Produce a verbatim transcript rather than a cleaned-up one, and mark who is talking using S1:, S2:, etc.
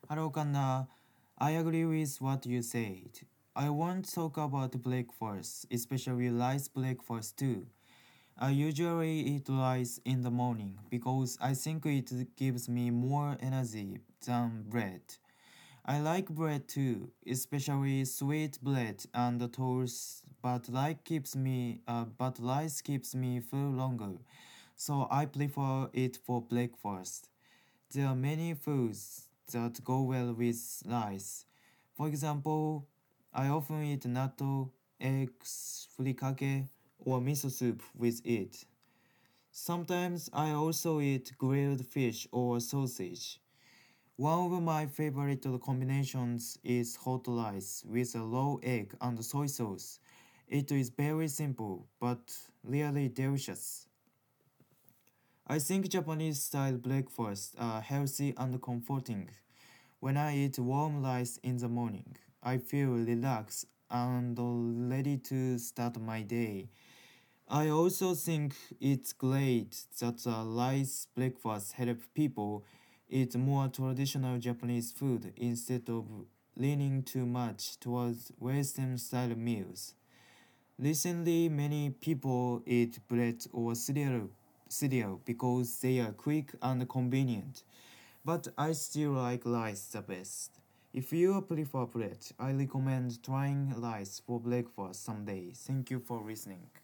S1: Hello, Kanna. I agree with what you said. I want to talk about breakfast, especially rice breakfast too. I usually eat rice in the morning because I think it gives me more energy than bread. I like bread too, especially sweet bread and toast, but like keeps me uh, but rice keeps me full longer, so I prefer it for breakfast. There are many foods that go well with rice. For example, I often eat natto, eggs, furikake, or miso soup with it. Sometimes I also eat grilled fish or sausage. One of my favorite combinations is hot rice with a raw egg and soy sauce. It is very simple but really delicious. I think Japanese style breakfasts are healthy and comforting. When I eat warm rice in the morning, I feel relaxed and ready to start my day. I also think it's great that a rice breakfast help people eat more traditional Japanese food instead of leaning too much towards Western style meals. Recently, many people eat bread or cereal, cereal because they are quick and convenient, but I still like rice the best. If you prefer bread, I recommend trying rice for breakfast someday. Thank you for listening.